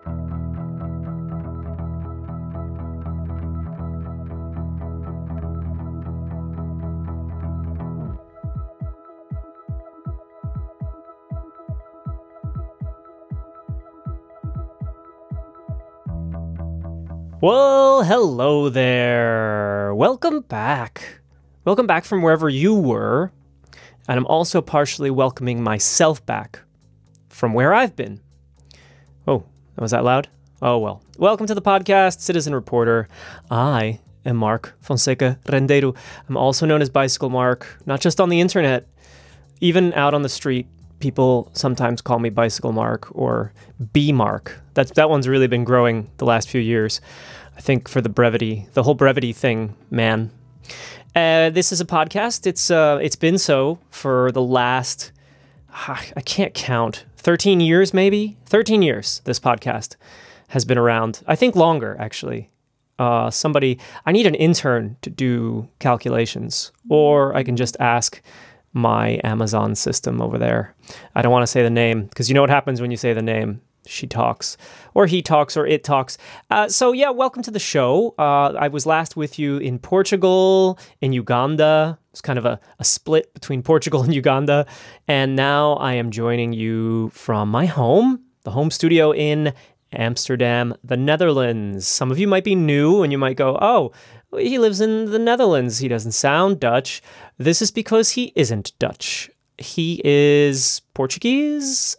Well, hello there. Welcome back. Welcome back from wherever you were. And I'm also partially welcoming myself back from where I've been. Oh, was that loud? Oh, well. Welcome to the podcast, Citizen Reporter. I am Mark Fonseca Rendeiro. I'm also known as Bicycle Mark, not just on the internet. Even out on the street, people sometimes call me Bicycle Mark or B Mark. That one's really been growing the last few years. I think for the brevity, the whole brevity thing, man. This is a podcast. It's been so for the last, I can't count, 13 years maybe? 13 years this podcast has been around. I think longer, actually. I need an intern to do calculations, or I can just ask my Amazon system over there. I don't want to say the name, because you know what happens when you say the name. She talks, or he talks, or it talks. So yeah, welcome to the show. I was last with you in Portugal, in Uganda. It's kind of a split between Portugal and Uganda. And now I am joining you from my home, the home studio in Amsterdam, the Netherlands. Some of you might be new and you might go, oh, he lives in the Netherlands. He doesn't sound Dutch. This is because he isn't Dutch. He is Portuguese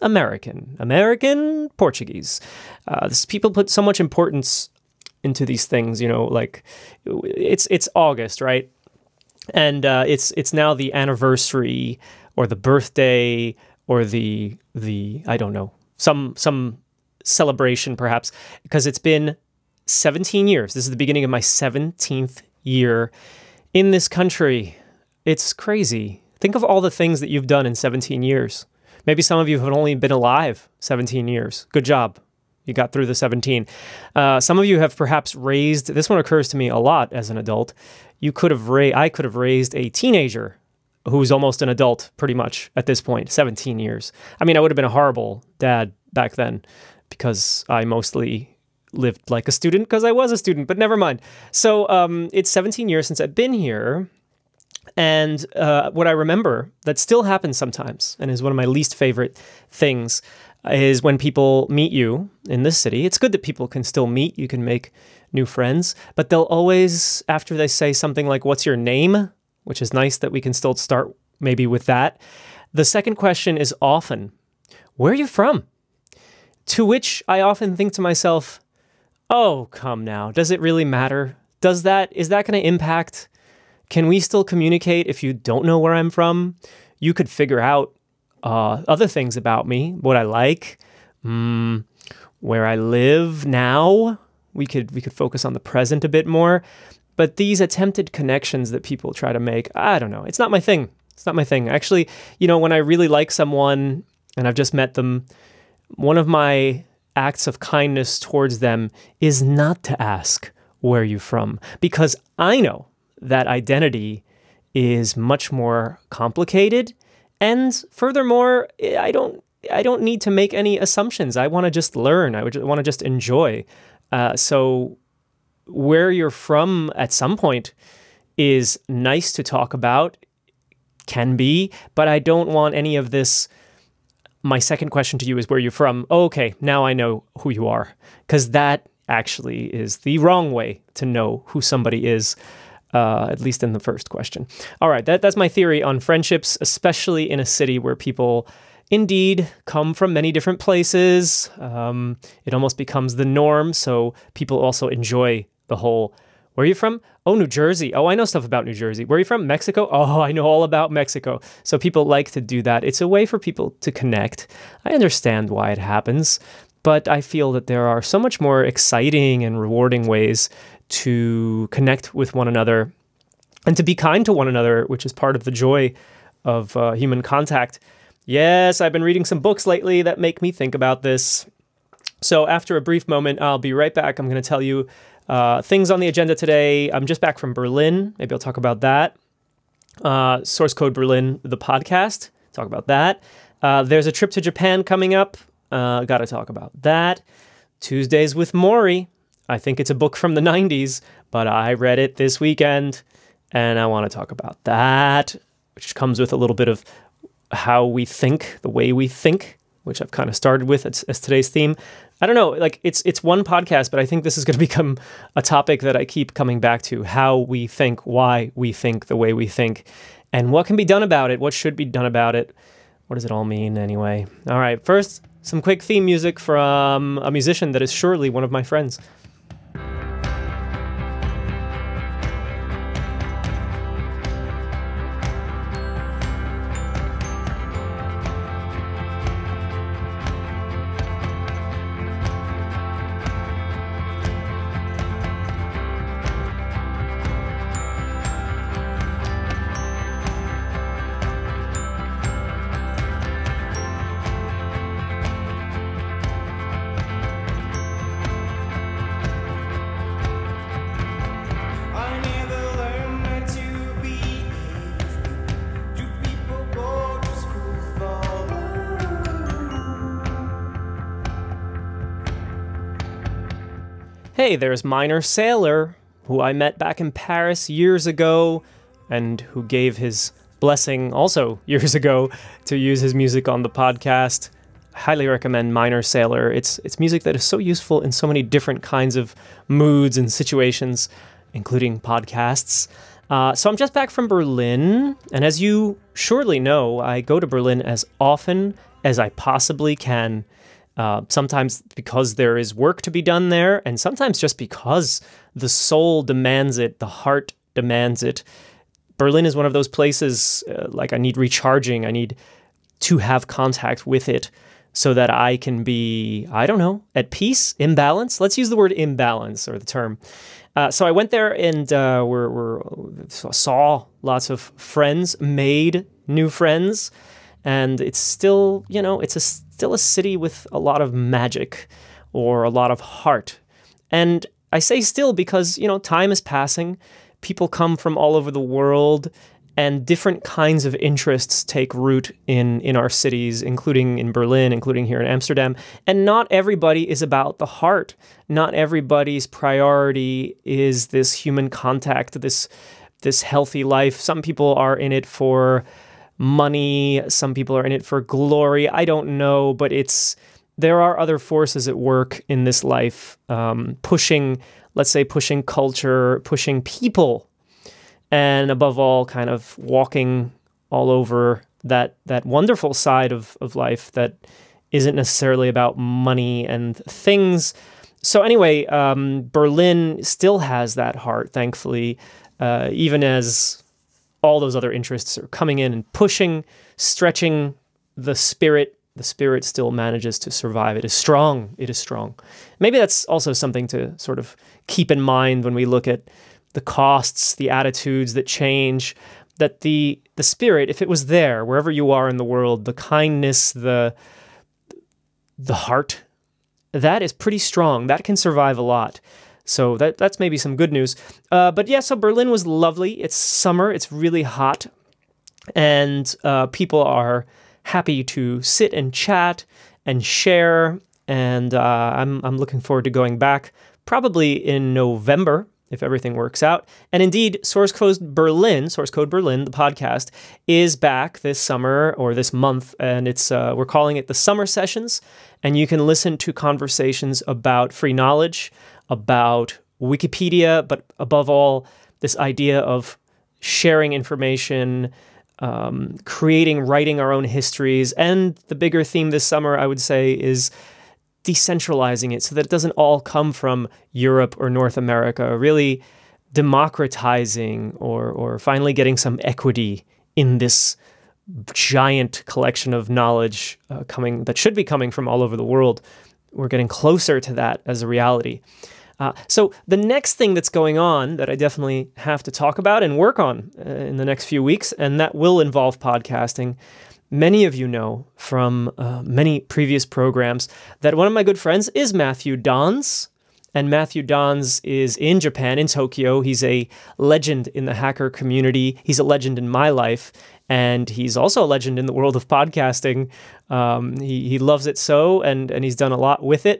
American Portuguese. People put so much importance into these things, you know, like it's August, right? And it's now the anniversary or the birthday or the I don't know, some celebration perhaps, because it's been 17 years. This is the beginning of my 17th year in this country. It's crazy. Think of all the things that you've done in 17 years. Maybe some of you have only been alive 17 years. Good job. You got through the 17. Some of you have perhaps raised, this one occurs to me a lot as an adult. I could have raised a teenager who's almost an adult pretty much at this point, 17 years. I mean, I would have been a horrible dad back then because I mostly lived like a student because I was a student, but never mind. So it's 17 years since I've been here. And what I remember that still happens sometimes, and is one of my least favorite things, is when people meet you in this city. It's good that people can still meet. You can make new friends. But they'll always, after they say something like, what's your name? Which is nice that we can still start maybe with that. The second question is often, where are you from? To which I often think to myself, oh, come now. Does it really matter? Is that going to impact? Can we still communicate if you don't know where I'm from? You could figure out other things about me, what I like, where I live now. We could focus on the present a bit more. But these attempted connections that people try to make, I don't know. It's not my thing. It's not my thing. Actually, you know, when I really like someone and I've just met them, one of my acts of kindness towards them is not to ask, where are you from? Because I know that identity is much more complicated. And furthermore, I don't need to make any assumptions. I want to just learn. I want to just enjoy. So where you're from at some point is nice to talk about, can be, but I don't want any of this. My second question to you is where you're from. Oh, okay, now I know who you are. Because that actually is the wrong way to know who somebody is. At least in the first question. All right, that's my theory on friendships, especially in a city where people indeed come from many different places. It almost becomes the norm, so people also enjoy the whole, where are you from? Oh, New Jersey. Oh, I know stuff about New Jersey. Where are you from? Mexico? Oh, I know all about Mexico. So people like to do that. It's a way for people to connect. I understand why it happens, but I feel that there are so much more exciting and rewarding ways to connect with one another and to be kind to one another, which is part of the joy of human contact. Yes, I've been reading some books lately that make me think about this. So after a brief moment, I'll be right back. I'm going to tell you things on the agenda today. I'm just back from Berlin. Maybe I'll talk about that. Source Code Berlin, the podcast. Talk about that. There's a trip to Japan coming up. Got to talk about that. Tuesdays with Maury. I think it's a book from the 90s, but I read it this weekend, and I want to talk about that, which comes with a little bit of how we think, the way we think, which I've kind of started with as today's theme. I don't know, like it's one podcast, but I think this is going to become a topic that I keep coming back to: how we think, why we think the way we think, and what can be done about it, what should be done about it. What does it all mean anyway? All right, first, some quick theme music from a musician that is surely one of my friends. Hey, there's Minor Sailor, who I met back in Paris years ago, and who gave his blessing also years ago to use his music on the podcast. I highly recommend Minor Sailor. It's music that is so useful in so many different kinds of moods and situations, including podcasts. So I'm just back from Berlin, and as you surely know, I go to Berlin as often as I possibly can. Sometimes because there is work to be done there, and sometimes just because the soul demands it, the heart demands it. Berlin is one of those places, like I need recharging, I need to have contact with it so that I can be, I don't know, at peace, imbalance. Let's use the word imbalance, or the term. So I went there and saw lots of friends, made new friends, and it's still, still a city with a lot of magic, or a lot of heart. And I say still because, time is passing. People come from all over the world, and different kinds of interests take root in our cities, including in Berlin, including here in Amsterdam. And not everybody is about the heart. Not everybody's priority is this human contact, this healthy life. Some people are in it for money, some people are in it for glory. I don't know, but there are other forces at work in this life, pushing culture, pushing people, and above all, kind of walking all over that wonderful side of life that isn't necessarily about money and things. So anyway, Berlin still has that heart, thankfully, even as all those other interests are coming in and pushing, stretching the spirit. The spirit still manages to survive. It is strong. It is strong. Maybe that's also something to sort of keep in mind when we look at the costs, the attitudes that change, that the spirit, if it was there, wherever you are in the world, the kindness, the heart, that is pretty strong. That can survive a lot. So that's maybe some good news. But yeah, so Berlin was lovely. It's summer. It's really hot. And people are happy to sit and chat and share. And I'm looking forward to going back probably in November, if everything works out. And indeed, Source Code Berlin, the podcast, is back this summer or this month. And we're calling it the Summer Sessions. And you can listen to conversations about free knowledge, about Wikipedia, but above all, this idea of sharing information, writing our own histories. And the bigger theme this summer, I would say, is decentralizing it so that it doesn't all come from Europe or North America, really democratizing or finally getting some equity in this giant collection of knowledge that should be coming from all over the world. We're getting closer to that as a reality. So the next thing that's going on that I definitely have to talk about and work on in the next few weeks, and that will involve podcasting. Many of you know from many previous programs that one of my good friends is Matthew Dons. And Matthew Dons is in Japan, in Tokyo. He's a legend in the hacker community. He's a legend in my life. And he's also a legend in the world of podcasting. He loves it so, and he's done a lot with it.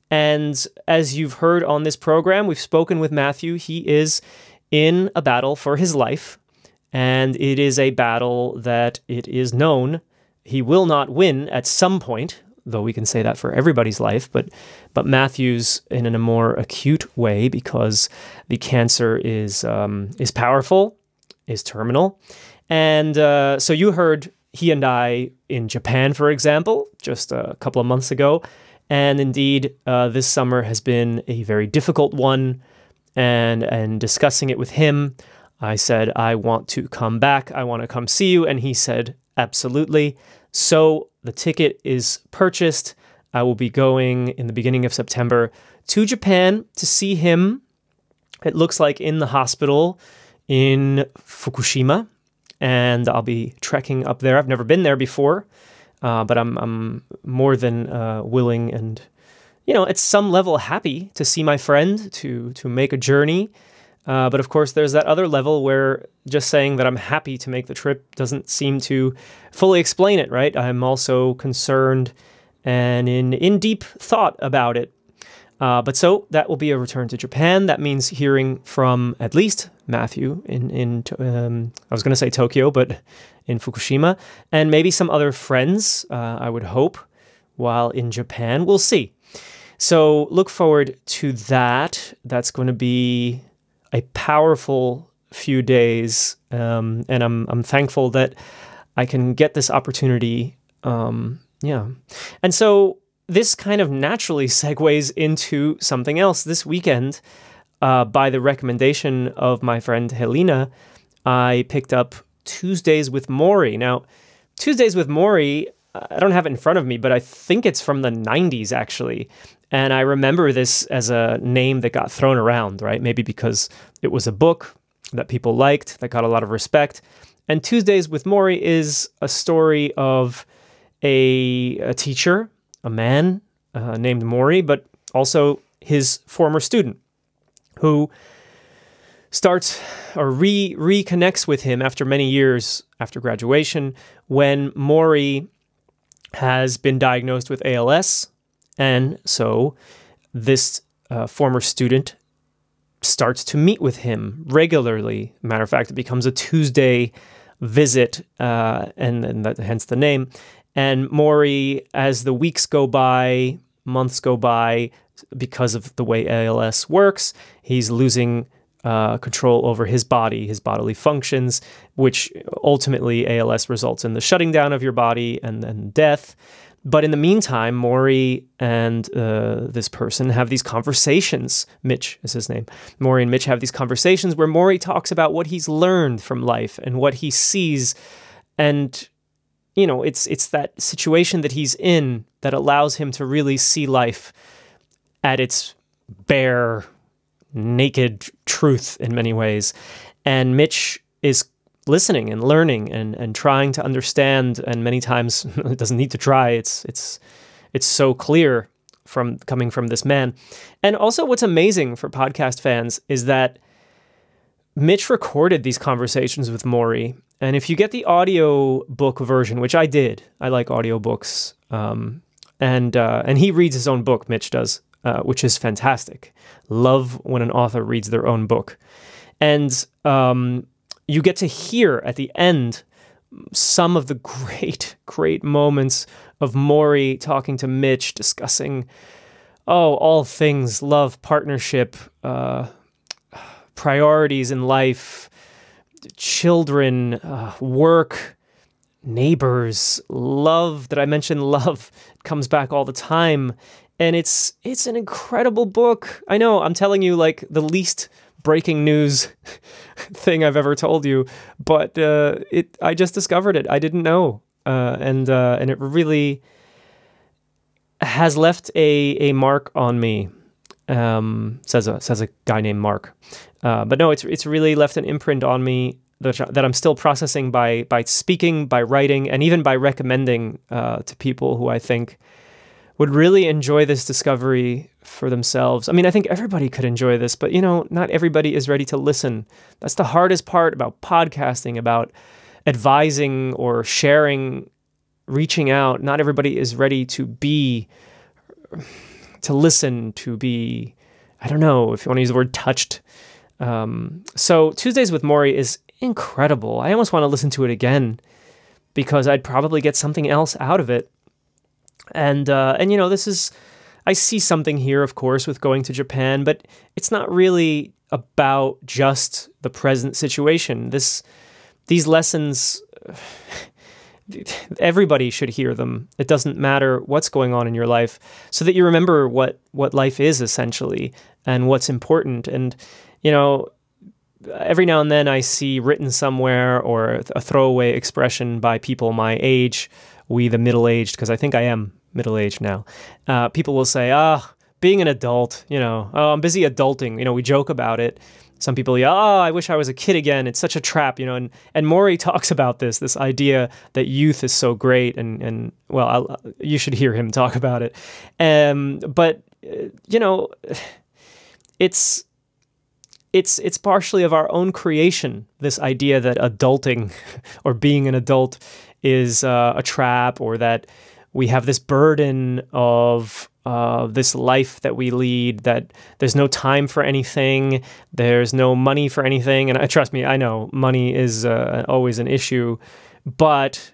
And as you've heard on this program, we've spoken with Matthew. He is in a battle for his life, and it is a battle that it is known he will not win at some point, though we can say that for everybody's life, but Matthew's in a more acute way because the cancer is powerful, is terminal. And so you heard he and I in Japan, for example, just a couple of months ago. And indeed, this summer has been a very difficult one. And discussing it with him, I said, I want to come back. I want to come see you. And he said, absolutely. So the ticket is purchased. I will be going in the beginning of September to Japan to see him. It looks like in the hospital in Fukushima. And I'll be trekking up there. I've never been there before, but I'm more than willing and, at some level happy to see my friend, to make a journey. But of course, there's that other level where just saying that I'm happy to make the trip doesn't seem to fully explain it, right? I'm also concerned and in deep thought about it. But so that will be a return to Japan. That means hearing from at least Matthew in I was going to say Tokyo, but in Fukushima, and maybe some other friends, I would hope, while in Japan. We'll see. So look forward to that. That's going to be a powerful few days, and I'm thankful that I can get this opportunity. And so this kind of naturally segues into something else. This weekend, by the recommendation of my friend Helena, I picked up Tuesdays with Morrie. Now, Tuesdays with Morrie, I don't have it in front of me, but I think it's from the 90s, actually. And I remember this as a name that got thrown around, right? Maybe because it was a book that people liked, that got a lot of respect. And Tuesdays with Morrie is a story of a teacher, a man named Morrie, but also his former student who starts or reconnects with him after many years after graduation when Morrie has been diagnosed with ALS. And so this former student starts to meet with him regularly. Matter of fact, it becomes a Tuesday visit, and that, hence the name. And Morrie, as the weeks go by, months go by, because of the way ALS works, he's losing control over his body, his bodily functions, which ultimately ALS results in the shutting down of your body and then death. But in the meantime, Morrie and this person have these conversations. Mitch is his name. Morrie and Mitch have these conversations where Morrie talks about what he's learned from life and what he sees. And, it's that situation that he's in that allows him to really see life at its bare, naked truth in many ways. And Mitch is listening and learning and trying to understand, and many times it doesn't need to try. It's so clear coming from this man. And also what's amazing for podcast fans is that Mitch recorded these conversations with Morrie. And if you get the audio book version, which I did, I like audiobooks, and he reads his own book, Mitch does, which is fantastic. Love when an author reads their own book. And you get to hear at the end some of the great, great moments of Morrie talking to Mitch, discussing, all things, love, partnership, priorities in life, children, work, neighbors, love. Did I mention love? It comes back all the time. And it's an incredible book. I know, I'm telling you like the least breaking news thing I've ever told you, but I just discovered it. I didn't know, and it really has left a mark on me. Says a guy named Mark, but no, it's really left an imprint on me that I'm still processing by speaking, by writing, and even by recommending to people who I think would really enjoy this discovery for themselves. I mean, I think everybody could enjoy this, but not everybody is ready to listen. That's the hardest part about podcasting, about advising or sharing, reaching out. Not everybody is ready to listen, to be, I don't know if you want to use the word touched. So Tuesdays with Morrie is incredible. I almost want to listen to it again because I'd probably get something else out of it. And this is, I see something here, of course, with going to Japan, but it's not really about just the present situation. These lessons, everybody should hear them. It doesn't matter what's going on in your life, so that you remember what life is essentially and what's important. And, every now and then I see written somewhere or a throwaway expression by people my age, we the middle-aged, because I think I am middle-aged now. People will say, being an adult, I'm busy adulting. We joke about it. Some people, I wish I was a kid again. It's such a trap, and Morrie talks about this idea that youth is so great, and you should hear him talk about it. But it's partially of our own creation, this idea that adulting or being an adult is a trap, or that we have this burden of this life that we lead, that there's no time for anything, there's no money for anything. And trust me, I know money is always an issue, but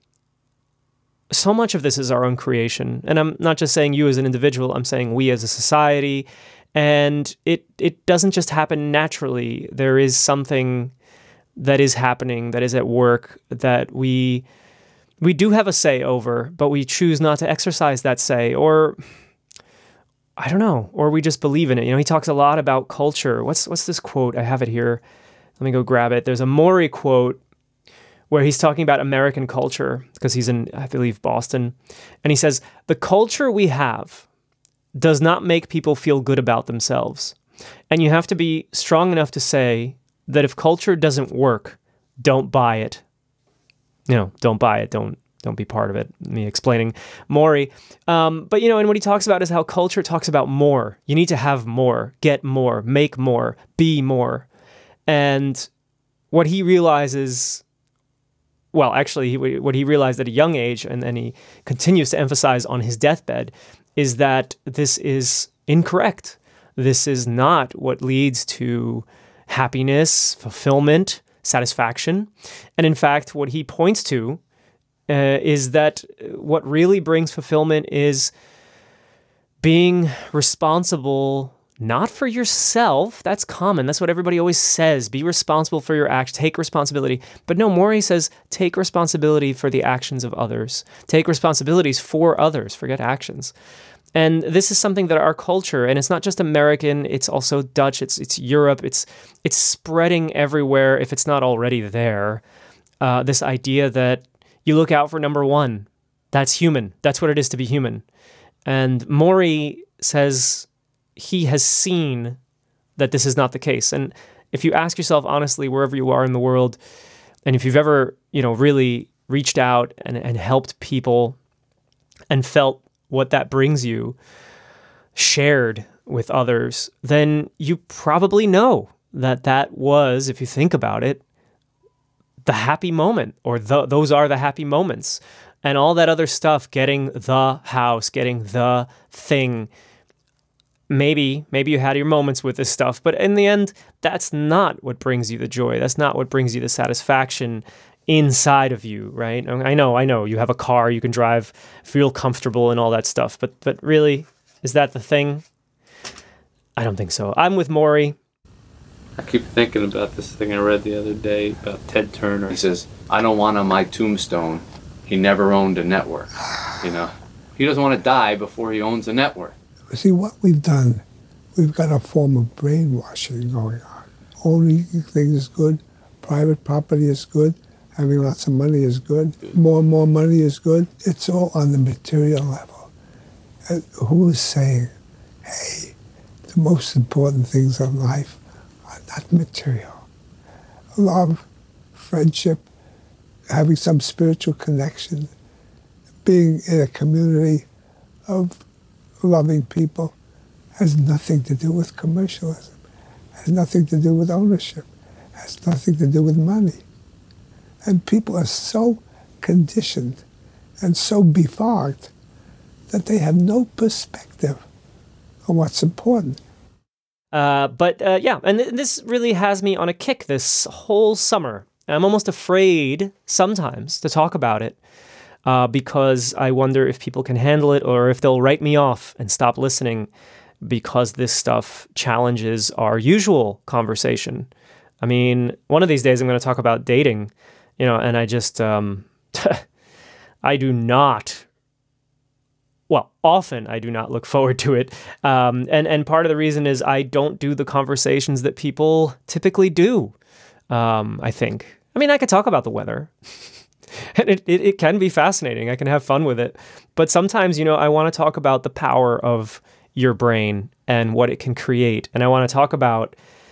so much of this is our own creation. And I'm not just saying you as an individual, I'm saying we as a society. And it doesn't just happen naturally. There is something that is happening, that is at work, that we do have a say over, but we choose not to exercise that say, or I don't know, or we just believe in it. He talks a lot about culture. What's this quote? I have it here. Let me go grab it. There's a Morrie quote where he's talking about American culture, because he's in, I believe, Boston. And he says, "The culture we have does not make people feel good about themselves. And you have to be strong enough to say that if culture doesn't work, don't buy it." Don't buy it. Don't be part of it. Me explaining Morrie. But, and what he talks about is how culture talks about more. You need to have more, get more, make more, be more. And what he realizes, what he realized at a young age, and he continues to emphasize on his deathbed, is that this is incorrect. This is not what leads to happiness, fulfillment, satisfaction. And in fact, what he points to is that what really brings fulfillment is being responsible, not for yourself. That's common. That's what everybody always says. Be responsible for your actions. Take responsibility. But no, Morrie says, take responsibility for the actions of others. Take responsibilities for others. Forget actions. And this is something that our culture, and it's not just American, it's also Dutch, it's Europe, it's spreading everywhere if it's not already there. This idea that you look out for number one. That's human. That's what it is to be human. And Morrie says he has seen that this is not the case. And if you ask yourself honestly, wherever you are in the world, and if you've ever, really reached out and helped people and felt what that brings you, shared with others, then you probably know that was, if you think about it, the happy moment, or those are the happy moments. And all that other stuff, getting the house, getting the thing, maybe you had your moments with this stuff, but in the end, that's not what brings you the joy. That's not what brings you the satisfaction inside of you, right? I know, you have a car, you can drive, feel comfortable and all that stuff, but really, is that the thing? I don't think so. I'm with Morrie. I keep thinking about this thing I read the other day about Ted Turner. He says, "I don't want on my tombstone, he never owned a network." He doesn't want to die before he owns a network. See, what we've done, we've got a form of brainwashing going on. Owning things is good, private property is good, having lots of money is good, more and more money is good. It's all on the material level. And who is saying, hey, the most important things in life are not material? Love, friendship, having some spiritual connection, being in a community of loving people has nothing to do with commercialism, has nothing to do with ownership, has nothing to do with money. And people are so conditioned and so befogged that they have no perspective on what's important. Yeah, and this really has me on a kick this whole summer. I'm almost afraid sometimes to talk about it because I wonder if people can handle it or if they'll write me off and stop listening because this stuff challenges our usual conversation. I mean, one of these days I'm going to talk about dating, and I just, I do not, well, often I do not look forward to it. And part of the reason is I don't do the conversations that people typically do, I think. I mean, I could talk about the weather, and it can be fascinating. I can have fun with it. But sometimes, I want to talk about the power of your brain and what it can create. And I want to talk about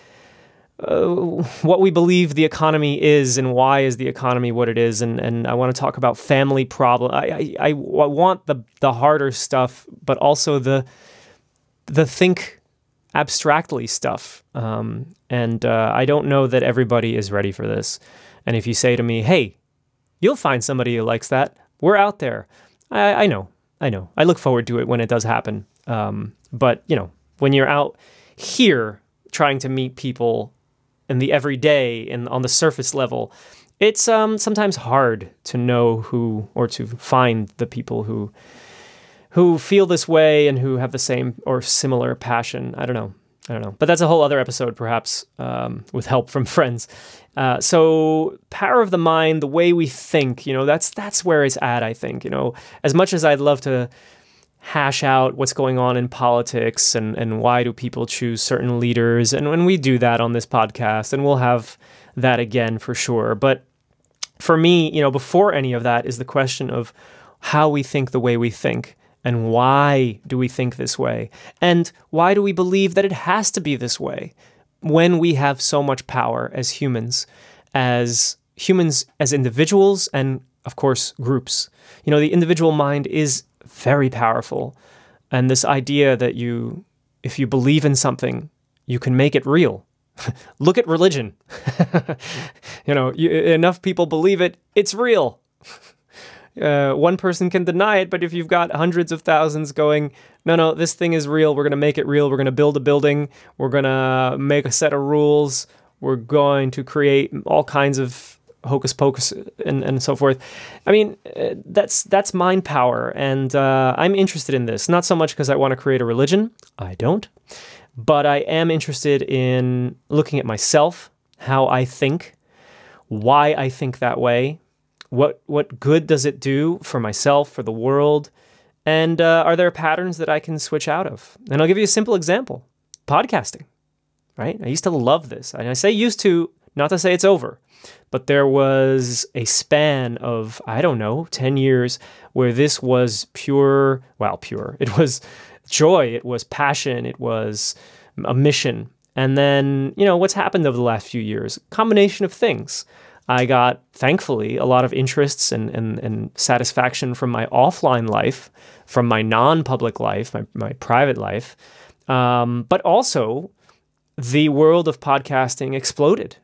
what we believe the economy is and why is the economy what it is. And I want to talk about family problem. I want the harder stuff, but also the think abstractly stuff. And I don't know that everybody is ready for this. And if you say to me, hey, you'll find somebody who likes that, we're out there. I know. I look forward to it when it does happen. But, when you're out here trying to meet people in the everyday and on the surface level, it's sometimes hard to know who or to find the people who feel this way and who have the same or similar passion. I don't know. But that's a whole other episode, perhaps, with help from friends. So power of the mind, the way we think, that's where it's at, I think. As much as I'd love to hash out what's going on in politics and why do people choose certain leaders, and when we do that on this podcast, and we'll have that again for sure. But for me, before any of that is the question of how we think the way we think. And why do we think this way? And why do we believe that it has to be this way when we have so much power as humans, as individuals, and of course, groups? The individual mind is very powerful. And this idea that if you believe in something, you can make it real. Look at religion. Enough people believe it, it's real. One person can deny it, but if you've got hundreds of thousands going, no, this thing is real, we're going to make it real, we're going to build a building, we're going to make a set of rules, we're going to create all kinds of hocus pocus and so forth. I mean, that's mind power, and I'm interested in this, not so much because I want to create a religion, I don't, but I am interested in looking at myself, how I think, why I think that way. What good does it do for myself, for the world? And are there patterns that I can switch out of? And I'll give you a simple example. Podcasting, right? I used to love this. And I say used to, not to say it's over. But there was a span of, 10 years where this was pure. It was joy. It was passion. It was a mission. And then, what's happened over the last few years? Combination of things. I got, thankfully, a lot of interests and satisfaction from my offline life, from my non-public life, my private life. But also, the world of podcasting exploded.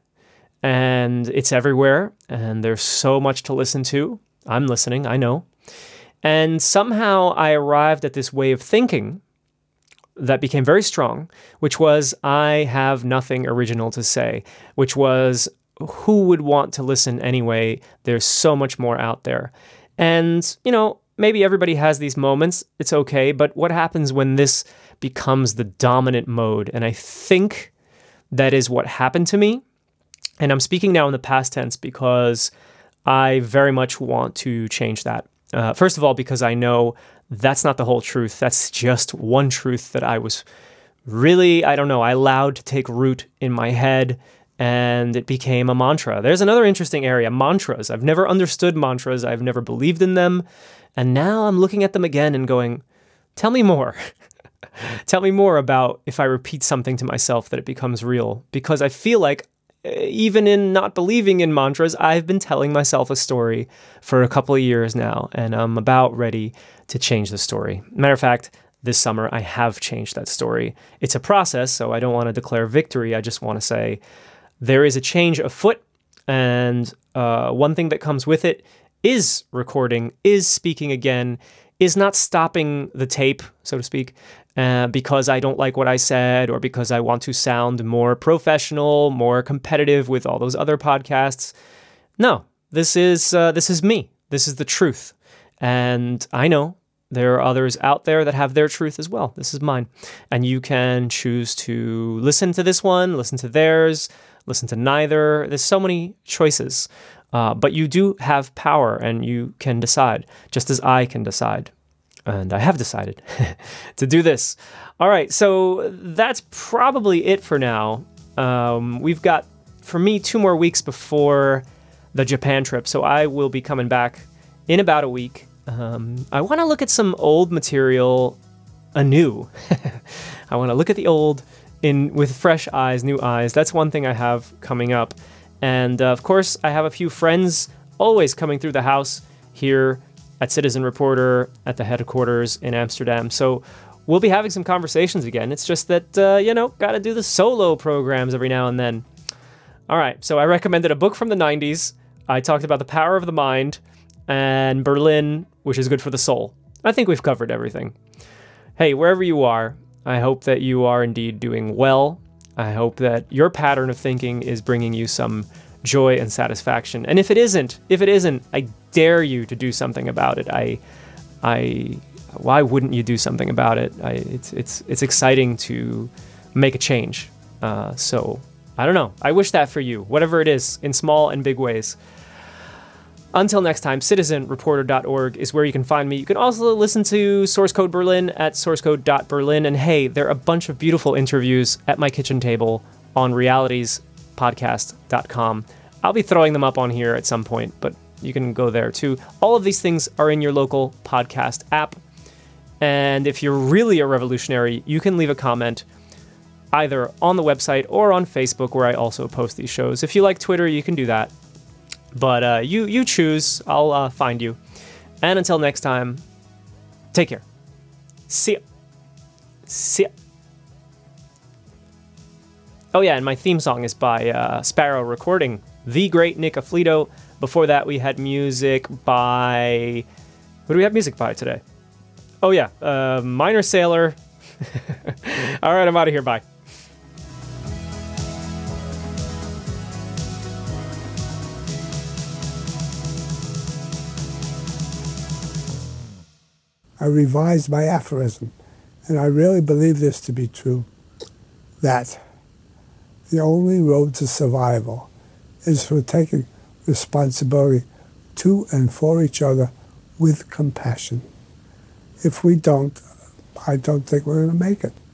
And it's everywhere, and there's so much to listen to. I'm listening, I know. And somehow I arrived at this way of thinking that became very strong, which was, I have nothing original to say, which was, who would want to listen anyway? There's so much more out there. And, maybe everybody has these moments. It's okay. But what happens when this becomes the dominant mode? And I think that is what happened to me. And I'm speaking now in the past tense because I very much want to change that. First of all, because I know that's not the whole truth. That's just one truth that I was really, I allowed to take root in my head. And it became a mantra. There's another interesting area, mantras. I've never understood mantras. I've never believed in them. And now I'm looking at them again and going, tell me more. Tell me more about if I repeat something to myself that it becomes real. Because I feel like even in not believing in mantras, I've been telling myself a story for a couple of years now. And I'm about ready to change the story. Matter of fact, this summer, I have changed that story. It's a process, so I don't want to declare victory. I just want to say, there is a change afoot, and one thing that comes with it is recording, is speaking again, is not stopping the tape, so to speak, because I don't like what I said or because I want to sound more professional, more competitive with all those other podcasts. No, this is me. This is the truth. And I know there are others out there that have their truth as well. This is mine. And you can choose to listen to this one, listen to theirs, listen to neither. There's so many choices. But you do have power and you can decide, just as I can decide. And I have decided to do this. All right, so that's probably it for now. We've got, for me, 2 more weeks before the Japan trip. So I will be coming back in about a week. I want to look at some old material anew. I want to look at the old with fresh eyes, new eyes. That's one thing I have coming up. And of course, I have a few friends always coming through the house here at Citizen Reporter at the headquarters in Amsterdam. So we'll be having some conversations again. It's just that, got to do the solo programs every now and then. All right, so I recommended a book from the 90s. I talked about the power of the mind and Berlin, which is good for the soul. I think we've covered everything. Hey, wherever you are, I hope that you are indeed doing well. I hope that your pattern of thinking is bringing you some joy and satisfaction. And if it isn't, I dare you to do something about it. Why wouldn't you do something about it? It's exciting to make a change. So I don't know. I wish that for you, whatever it is, in small and big ways. Until next time, citizenreporter.org is where you can find me. You can also listen to Source Code Berlin at sourcecode.berlin. And hey, there are a bunch of beautiful interviews at my kitchen table on realitiespodcast.com. I'll be throwing them up on here at some point, but you can go there too. All of these things are in your local podcast app. And if you're really a revolutionary, you can leave a comment either on the website or on Facebook, where I also post these shows. If you like Twitter, you can do that. But you choose. I'll find you. And until next time, take care. See ya. See ya. Oh yeah, and my theme song is by Sparrow Recording, the great Nick Afflito. Before that, we had music by... Who do we have music by today? Oh yeah, Minor Sailor. All right, I'm out of here. Bye. I revised my aphorism, and I really believe this to be true, that the only road to survival is for taking responsibility to and for each other with compassion. If we don't, I don't think we're going to make it.